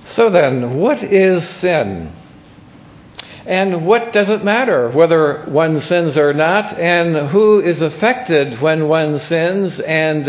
So then, what is sin? And what does it matter whether one sins or not? And who is affected when one sins? And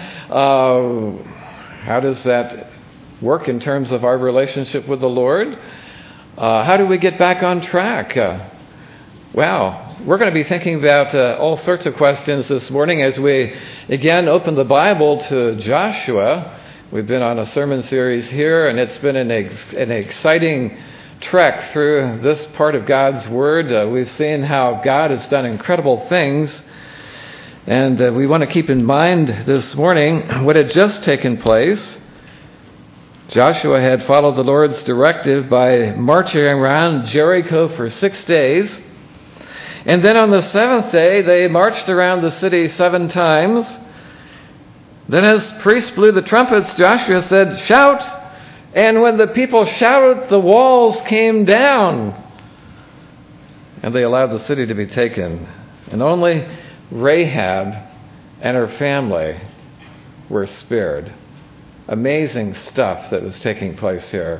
how does that work in terms of our relationship with the Lord? How do we get back on track? We're going to be thinking about all sorts of questions this morning as we again open the Bible to Joshua. We've been on a sermon series here, and it's been an exciting trek through this part of God's Word. We've seen how God has done incredible things, and we want to keep in mind this morning what had just taken place. Joshua had followed the Lord's directive by marching around Jericho for 6 days. And then on the seventh day, they marched around the city 7 times. Then as priests blew the trumpets, Joshua said, "Shout!" And when the people shouted, the walls came down. And they allowed the city to be taken. And only Rahab and her family were spared. Amazing stuff that was taking place here.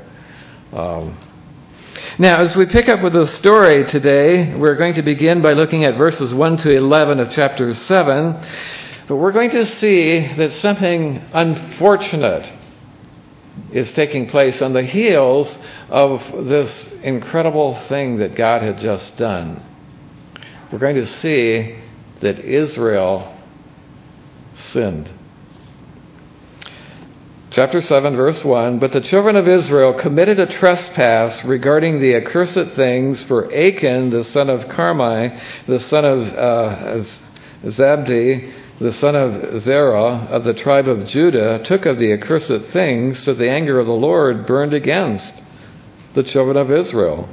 Now, as we pick up with the story today, we're going to begin by looking at verses 1 to 11 of chapter 7. But we're going to see that something unfortunate is taking place on the heels of this incredible thing that God had just done. We're going to see that Israel sinned. Chapter 7, verse 1, "But the children of Israel committed a trespass regarding the accursed things, for Achan, the son of Carmi, the son of Zabdi, the son of Zerah, of the tribe of Judah, took of the accursed things, so the anger of the Lord burned against the children of Israel.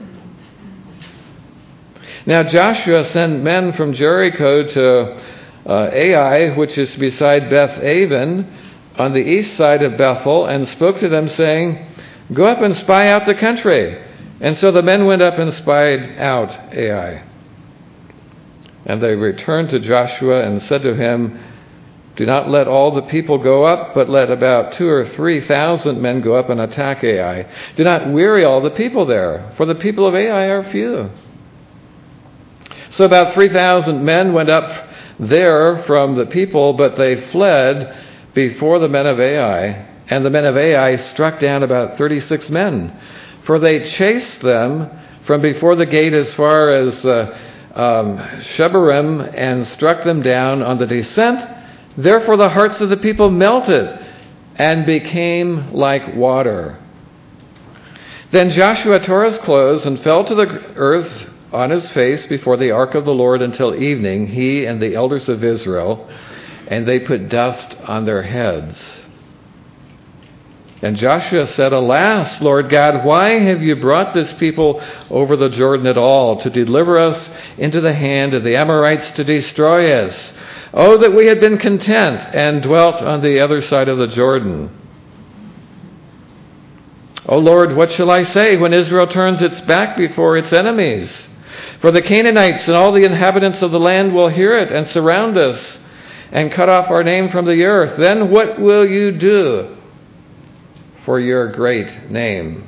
Now Joshua sent men from Jericho to Ai, which is beside Beth-aven, on the east side of Bethel, and spoke to them, saying, 'Go up and spy out the country.' And so the men went up and spied out Ai. And they returned to Joshua and said to him, 'Do not let all the people go up, but let about 2,000 or 3,000 men go up and attack Ai. Do not weary all the people there, for the people of Ai are few.' So about 3,000 men went up there from the people, but they fled before the men of Ai. And the men of Ai struck down about 36 men, for they chased them from before the gate as far as Shebarim, and struck them down on the descent. Therefore the hearts of the people melted and became like water. Then Joshua tore his clothes and fell to the earth on his face before the ark of the Lord until evening, he and the elders of Israel, and they put dust on their heads. And Joshua said, 'Alas, Lord God, why have you brought this people over the Jordan at all, to deliver us into the hand of the Amorites to destroy us? Oh, that we had been content and dwelt on the other side of the Jordan. O Lord, what shall I say when Israel turns its back before its enemies? For the Canaanites and all the inhabitants of the land will hear it and surround us and cut off our name from the earth. Then what will you do for your great name?'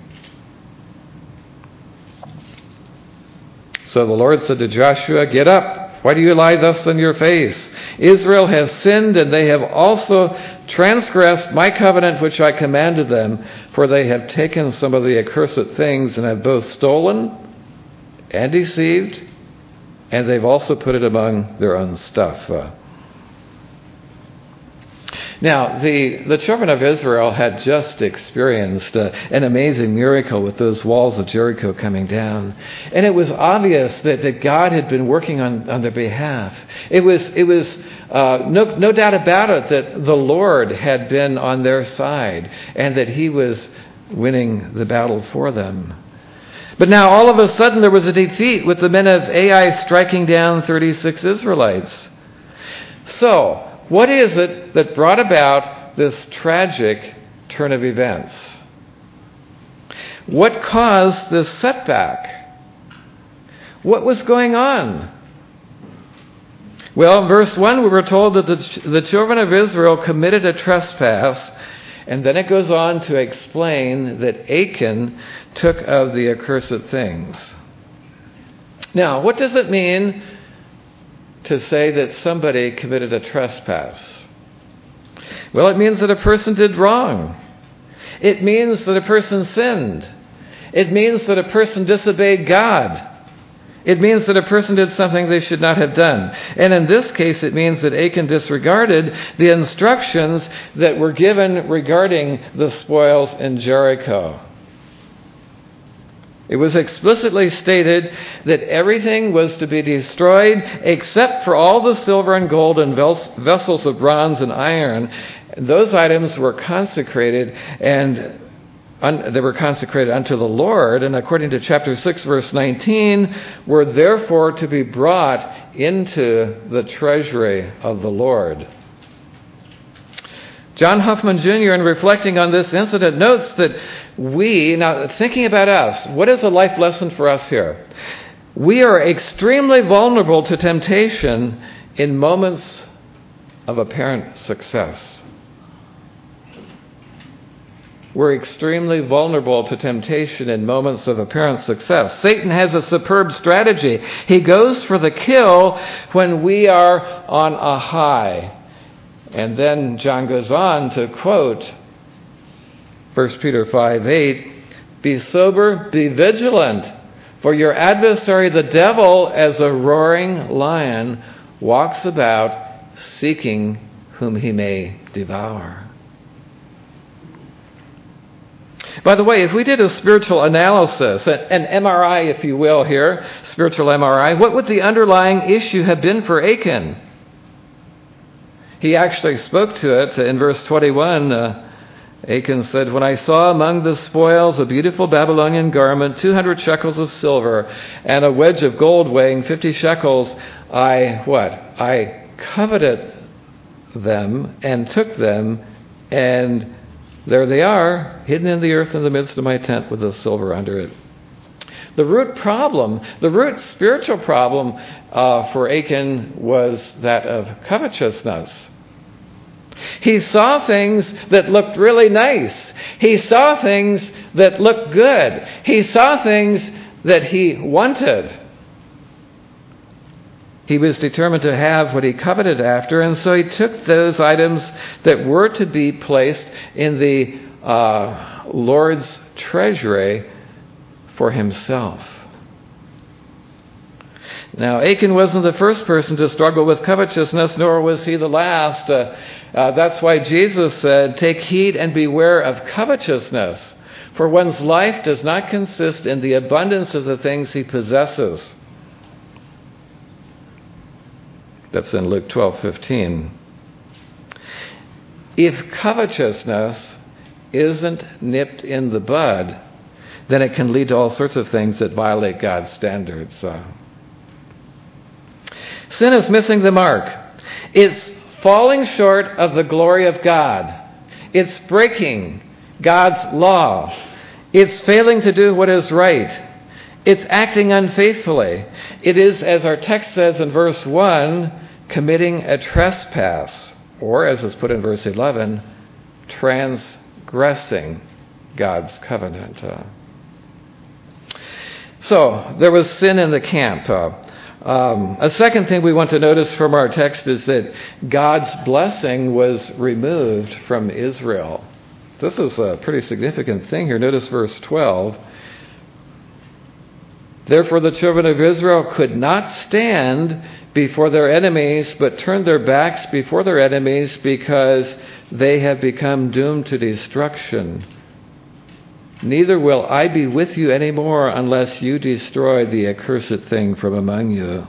So the Lord said to Joshua, 'Get up. Why do you lie thus on your face? Israel has sinned, and they have also transgressed my covenant which I commanded them, for they have taken some of the accursed things and have both stolen and deceived, and they've also put it among their own stuff.'" Now, the children of Israel had just experienced an amazing miracle with those walls of Jericho coming down. And it was obvious that God had been working on their behalf. It was no doubt about it that the Lord had been on their side and that he was winning the battle for them. But now all of a sudden there was a defeat with the men of Ai striking down 36 Israelites. So, what is it that brought about this tragic turn of events? What caused this setback? What was going on? Well, in verse 1, we were told that the children of Israel committed a trespass, And then it goes on to explain that Achan took of the accursed things. Now, what does it mean to say that somebody committed a trespass? Well, it means that a person did wrong. It means that a person sinned. It means that a person disobeyed God. It means that a person did something they should not have done. And in this case, it means that Achan disregarded the instructions that were given regarding the spoils in Jericho. It was explicitly stated that everything was to be destroyed except for all the silver and gold and vessels of bronze and iron. Those items were consecrated, and they were consecrated unto the Lord, and according to chapter 6, verse 19, were therefore to be brought into the treasury of the Lord. John Huffman Jr., in reflecting on this incident, notes that now thinking about us, what is a life lesson for us here? We are extremely vulnerable to temptation in moments of apparent success. We're extremely vulnerable to temptation in moments of apparent success. Satan has a superb strategy. He goes for the kill when we are on a high. And then John goes on to quote 1 Peter 5:8, "Be sober, be vigilant, for your adversary the devil, as a roaring lion, walks about seeking whom he may devour." By the way, if we did a spiritual analysis, an MRI, if you will here, spiritual MRI, what would the underlying issue have been for Achan? He actually spoke to it in verse 21. Achan said, "When I saw among the spoils a beautiful Babylonian garment, 200 shekels of silver, and a wedge of gold weighing 50 shekels, I coveted them and took them, and there they are, hidden in the earth in the midst of my tent with the silver under it." The root spiritual problem for Achan was that of covetousness. He saw things that looked really nice. He saw things that looked good. He saw things that he wanted. He was determined to have what he coveted after, and so he took those items that were to be placed in the Lord's treasury for himself. Now, Achan wasn't the first person to struggle with covetousness, nor was he the last. That's why Jesus said, "Take heed and beware of covetousness, for one's life does not consist in the abundance of the things he possesses." That's in Luke 12:15. If covetousness isn't nipped in the bud, then it can lead to all sorts of things that violate God's standards. Sin is missing the mark. It's falling short of the glory of God. It's breaking God's law. It's failing to do what is right. It's acting unfaithfully. It is, as our text says in verse 1, committing a trespass, or as is put in verse 11, transgressing God's covenant. So there was sin in the camp. A second thing we want to notice from our text is that God's blessing was removed from Israel. This is a pretty significant thing here. Notice verse 12. "Therefore the children of Israel could not stand before their enemies, but turned their backs before their enemies, because they have become doomed to destruction. Neither will I be with you anymore unless you destroy the accursed thing from among you."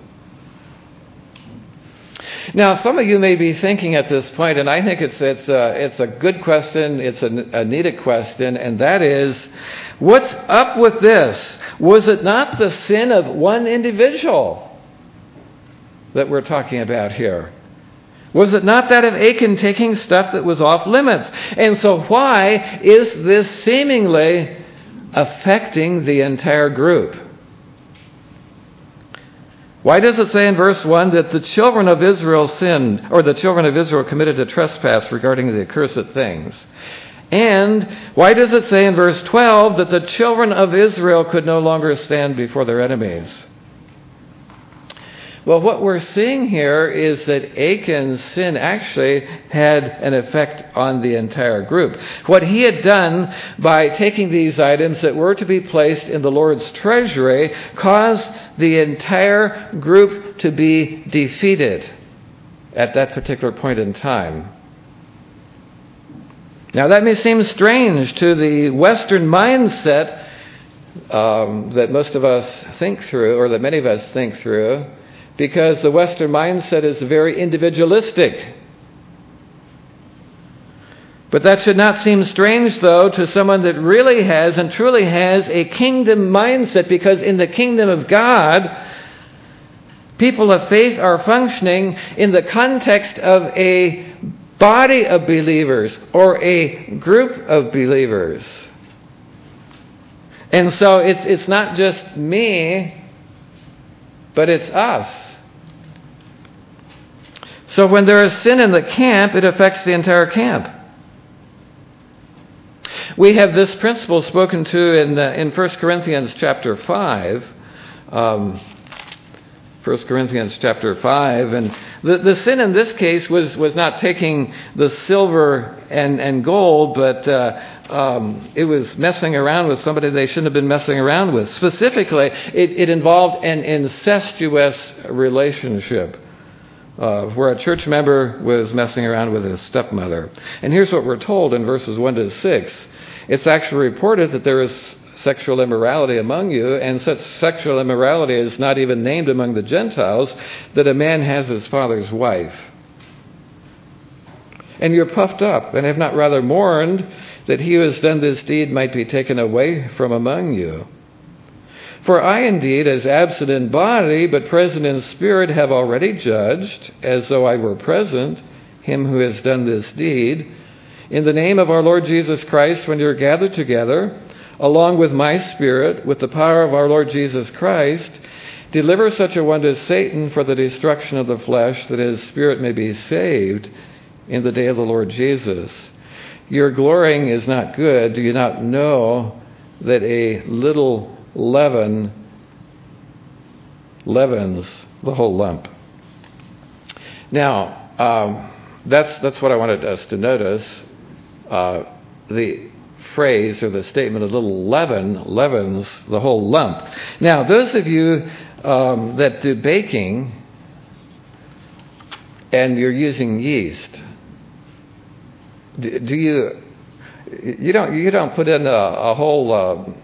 Now, some of you may be thinking at this point, and I think it's a good question, it's a needed question, and that is, what's up with this? Was it not the sin of one individual that we're talking about here? Was it not that of Achan taking stuff that was off limits? And so why is this seemingly affecting the entire group? Why does it say in verse 1 that the children of Israel sinned, or the children of Israel committed a trespass regarding the accursed things? And why does it say in verse 12 that the children of Israel could no longer stand before their enemies? Well, what we're seeing here is that Achan's sin actually had an effect on the entire group. What he had done by taking these items that were to be placed in the Lord's treasury caused the entire group to be defeated at that particular point in time. Now, that may seem strange to the Western mindset that most of us think through, or that many of us think through, because the Western mindset is very individualistic. But that should not seem strange, though, to someone that really has and truly has a kingdom mindset, because in the kingdom of God, people of faith are functioning in the context of a body of believers or a group of believers. And so it's not just me, but it's us. So when there is sin in the camp, it affects the entire camp. We have this principle spoken to in 1 Corinthians chapter 5. 1 Corinthians chapter 5. And the sin in this case was not taking the silver and gold, but it was messing around with somebody they shouldn't have been messing around with. Specifically, it involved an incestuous relationship where a church member was messing around with his stepmother. And here's what we're told in verses 1 to 6. It's actually reported that there is sexual immorality among you, and such sexual immorality is not even named among the Gentiles, that a man has his father's wife. And you're puffed up, and have not rather mourned that he who has done this deed might be taken away from among you. For I indeed, as absent in body, but present in spirit, have already judged, as though I were present, him who has done this deed, in the name of our Lord Jesus Christ, when you're gathered together, along with my spirit, with the power of our Lord Jesus Christ, deliver such a one to Satan for the destruction of the flesh, that his spirit may be saved in the day of the Lord Jesus. Your glorying is not good. Do you not know that a little leaven leavens the whole lump? Now, that's what I wanted us to notice. The phrase or the statement, a little leaven leavens the whole lump. Now, those of you that do baking and you're using yeast, do you don't put in a whole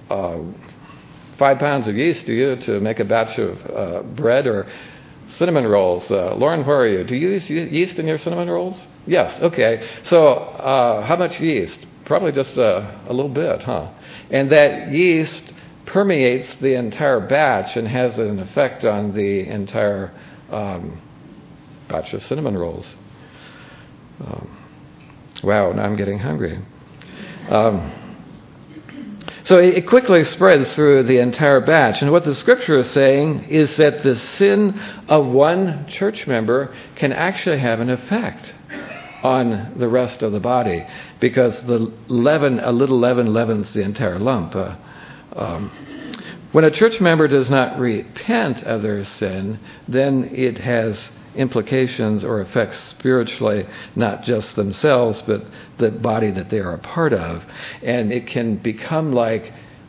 5 pounds of yeast, do you, to make a batch of bread or cinnamon rolls? Lauren, where are you? Do you use yeast in your cinnamon rolls? Yes. Okay. So how much yeast? Probably just a little bit, huh? And that yeast permeates the entire batch and has an effect on the entire batch of cinnamon rolls. Wow, now I'm getting hungry. So it quickly spreads through the entire batch. And what the Scripture is saying is that the sin of one church member can actually have an effect on the rest of the body, because the leaven, a little leaven, leavens the entire lump. When a church member does not repent of their sin, then it has implications or effects spiritually, not just themselves, but the body that they are a part of. And it can become like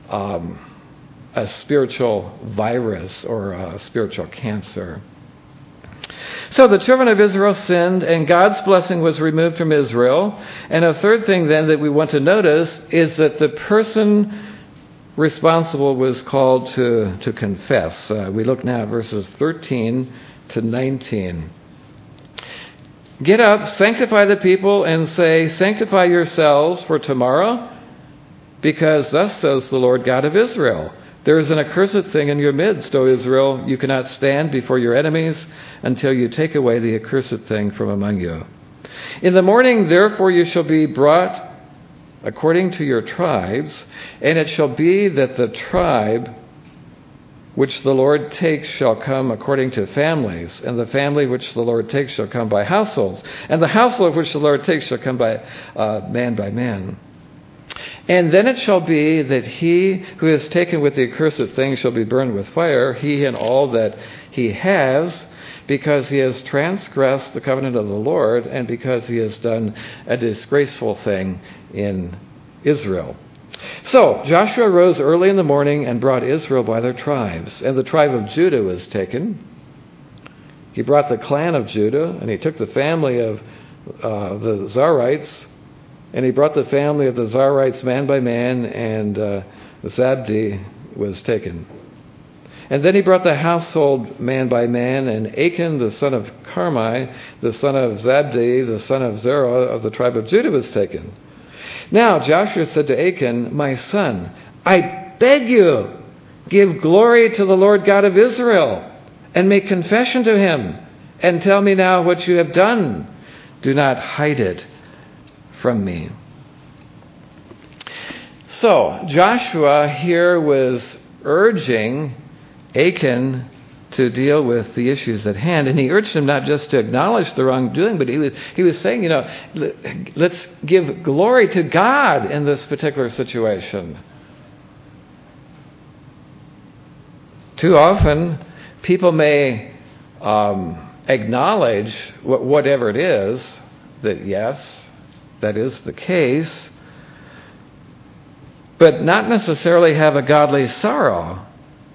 a spiritual virus or a spiritual cancer. So the children of Israel sinned, and God's blessing was removed from Israel. And a third thing then that we want to notice is that the person responsible was called to confess. We look now at verses 13 to 19. Get up, sanctify the people, and say, sanctify yourselves for tomorrow, because thus says the Lord God of Israel, there is an accursed thing in your midst, O Israel. You cannot stand before your enemies until you take away the accursed thing from among you. In the morning, therefore, you shall be brought according to your tribes, and it shall be that the tribe which the Lord takes shall come according to families, and the family which the Lord takes shall come by households, and the household which the Lord takes shall come by man. And then it shall be that he who is taken with the accursed thing shall be burned with fire, he and all that he has, because he has transgressed the covenant of the Lord, and because he has done a disgraceful thing in Israel. So Joshua rose early in the morning and brought Israel by their tribes. And the tribe of Judah was taken. He brought the clan of Judah, and he took the family of the Zarites, and he brought the family of the Zarites man by man, and Zabdi was taken. And then he brought the household man by man, and Achan the son of Carmi, the son of Zabdi, the son of Zerah of the tribe of Judah was taken. Now Joshua said to Achan, my son, I beg you, give glory to the Lord God of Israel, and make confession to him, and tell me now what you have done. Do not hide it from me. So Joshua here was urging Achan to deal with the issues at hand, and he urged him not just to acknowledge the wrongdoing, but he was saying, let's give glory to God in this particular situation. Too often, people may acknowledge whatever it is, that yes, that is the case, but not necessarily have a godly sorrow.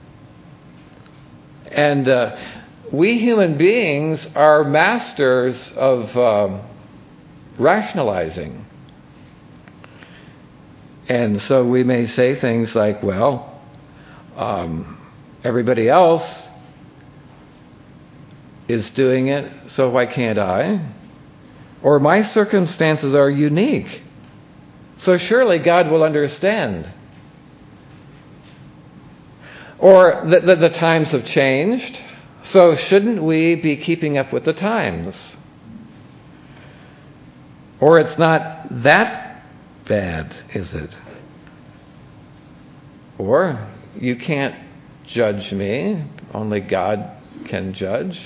And we human beings are masters of rationalizing. And so we may say things like, well, everybody else is doing it, so why can't I? Or my circumstances are unique, so surely God will understand. Or the times have changed, so shouldn't we be keeping up with the times? Or it's not that bad, is it? Or you can't judge me, only God can judge.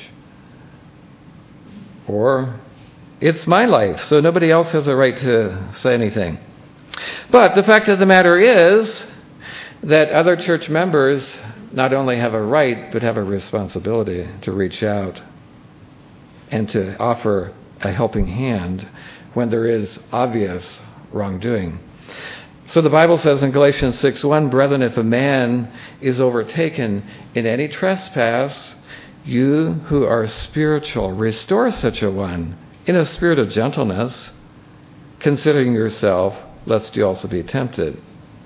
Or it's my life, so nobody else has a right to say anything. But the fact of the matter is that other church members not only have a right, but have a responsibility to reach out and to offer a helping hand when there is obvious wrongdoing. So the Bible says in Galatians 6:1, brethren, if a man is overtaken in any trespass, you who are spiritual, restore such a one in a spirit of gentleness, considering yourself, lest you also be tempted.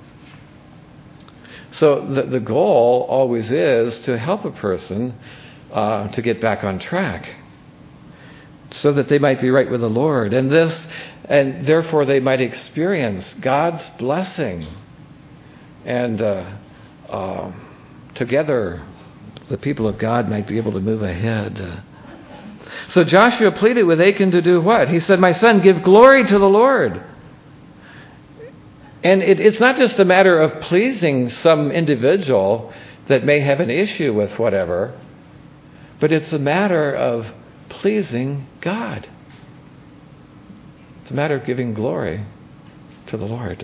So the goal always is to help a person to get back on track, so that they might be right with the Lord, and therefore they might experience God's blessing, and together the people of God might be able to move ahead. So Joshua pleaded with Achan to do what? He said, my son, give glory to the Lord. And it's not just a matter of pleasing some individual that may have an issue with whatever, but it's a matter of pleasing God. It's a matter of giving glory to the Lord.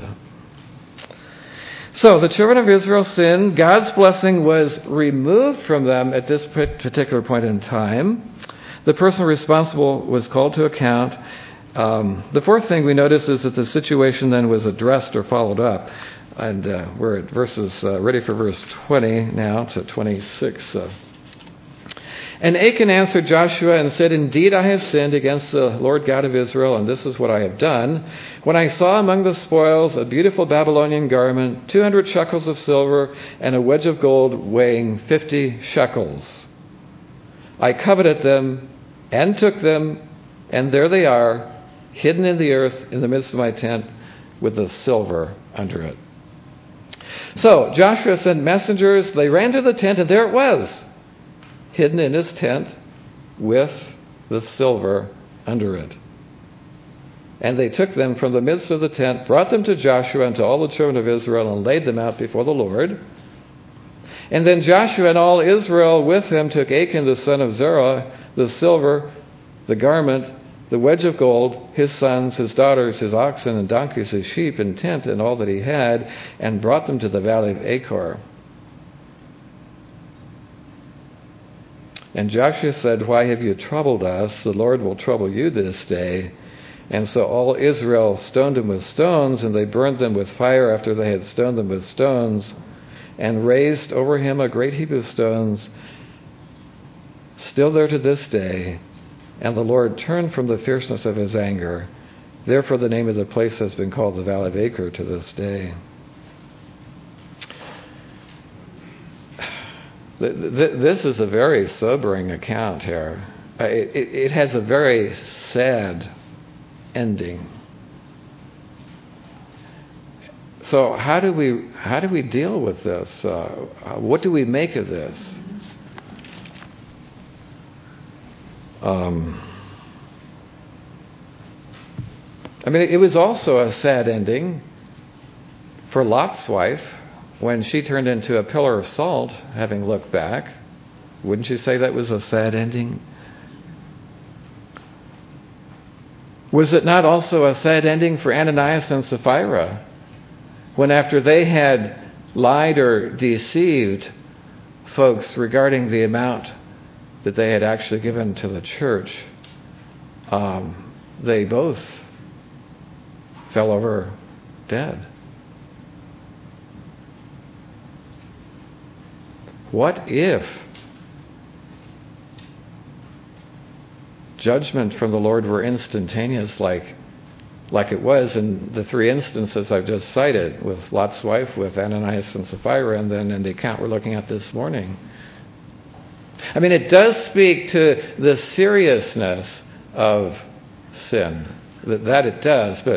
So the children of Israel sinned. God's blessing was removed from them at this particular point in time. The person responsible was called to account. The fourth thing we notice is that the situation then was addressed or followed up. And we're at ready for verse 20 now to 26. And Achan answered Joshua and said, indeed, I have sinned against the Lord God of Israel, and this is what I have done. When I saw among the spoils a beautiful Babylonian garment, 200 shekels of silver, and a wedge of gold weighing 50 shekels. I coveted them and took them, and there they are, hidden in the earth in the midst of my tent, with the silver under it. So Joshua sent messengers. They ran to the tent, and there it was, hidden in his tent with the silver under it. And they took them from the midst of the tent, brought them to Joshua and to all the children of Israel, and laid them out before the Lord. And then Joshua and all Israel with him took Achan the son of Zerah, the silver, the garment, the wedge of gold, his sons, his daughters, his oxen and donkeys, his sheep and tent, and all that he had, and brought them to the valley of Achor. And Joshua said, "Why have you troubled us? The Lord will trouble you this day." And so all Israel stoned him with stones, and they burned them with fire after they had stoned them with stones, and raised over him a great heap of stones, still there to this day. And the Lord turned from the fierceness of his anger. Therefore the name of the place has been called the Valley of Achor to this day. This is a very sobering account here. It has a very sad ending. So how do we deal with this? What do we make of this? It was also a sad ending for Lot's wife when she turned into a pillar of salt, having looked back. Wouldn't you say that was a sad ending? Was it not also a sad ending for Ananias and Sapphira, when after they had lied or deceived folks regarding the amount that they had actually given to the church, they both fell over dead? What if judgment from the Lord were instantaneous like it was in the three instances I've just cited, with Lot's wife, with Ananias and Sapphira, and then in the account we're looking at this morning? It does speak to the seriousness of sin. That it does, but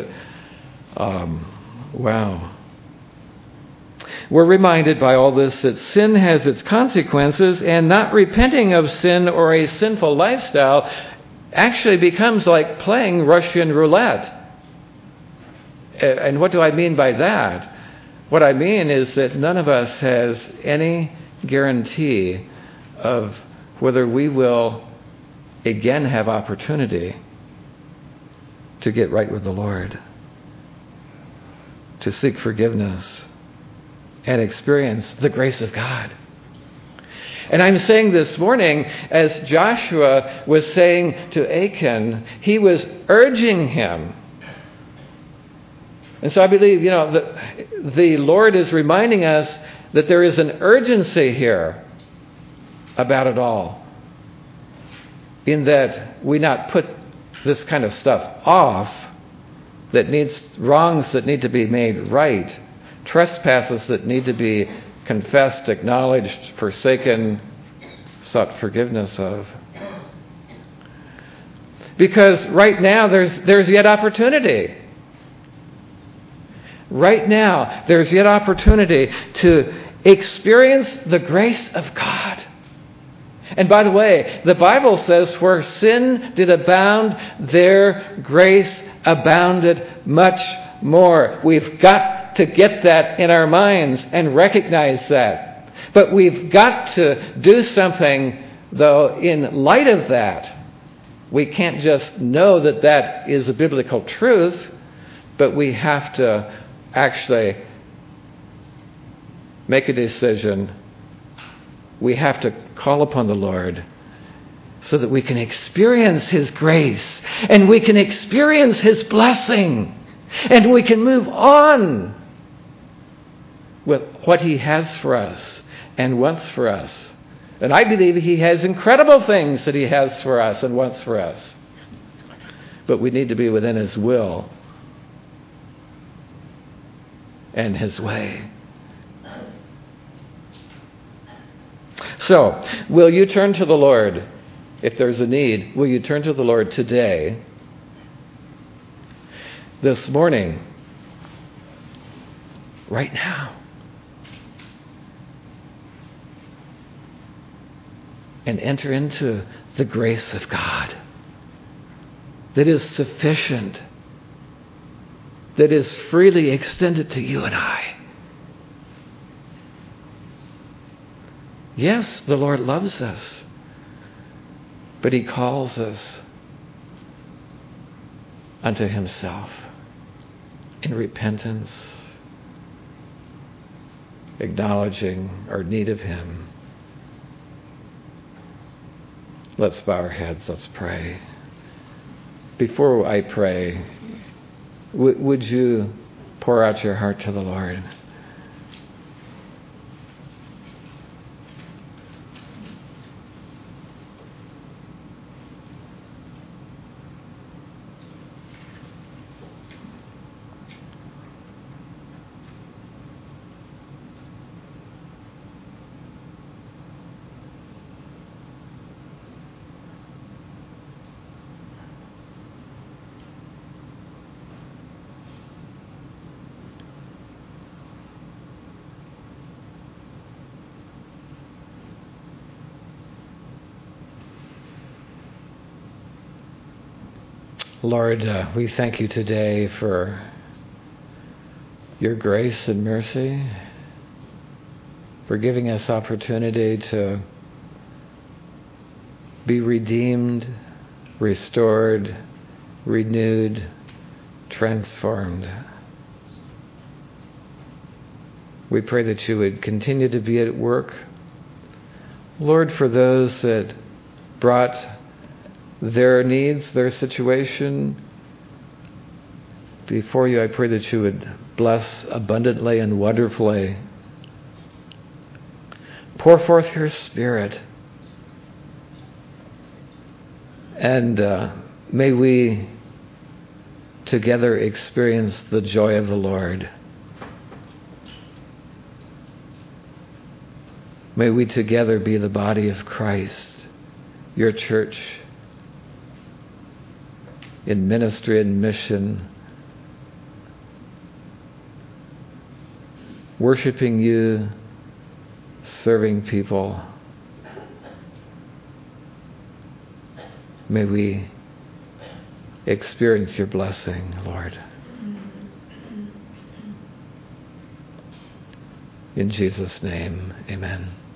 wow. We're reminded by all this that sin has its consequences, and not repenting of sin or a sinful lifestyle actually becomes like playing Russian roulette. And what do I mean by that? What I mean is that none of us has any guarantee of whether we will again have opportunity to get right with the Lord, to seek forgiveness, and experience the grace of God. And I'm saying this morning, as Joshua was saying to Achan, he was urging him. And so I believe, the Lord is reminding us that there is an urgency here about it all, in that we not put this kind of stuff off, wrongs that need to be made right, trespasses that need to be confessed, acknowledged, forsaken, sought forgiveness of. Because right now there's yet opportunity. Right now there's yet opportunity to experience the grace of God. And by the way, the Bible says, where sin did abound, there grace abounded much more. We've got to get that in our minds and recognize that. But we've got to do something, though, in light of that. We can't just know that that is a biblical truth, but we have to actually make a decision. We have to call upon the Lord so that we can experience His grace, and we can experience His blessing, and we can move on with what He has for us and wants for us. And I believe He has incredible things that He has for us and wants for us. But we need to be within His will and His way. So, will you turn to the Lord? If there's a need, will you turn to the Lord today, this morning, right now? And enter into the grace of God that is sufficient, that is freely extended to you and I. Yes, the Lord loves us, but He calls us unto Himself in repentance, acknowledging our need of Him. Let's bow our heads, let's pray. Before I pray, would you pour out your heart to the Lord? Lord, we thank you today for your grace and mercy, for giving us opportunity to be redeemed, restored, renewed, transformed. We pray that you would continue to be at work. Lord, for those that brought their needs, their situation before you, I pray that you would bless abundantly and wonderfully. Pour forth your Spirit. And may we together experience the joy of the Lord. May we together be the body of Christ, your church, in ministry and mission, worshiping you, serving people. May we experience your blessing, Lord. In Jesus' name, amen.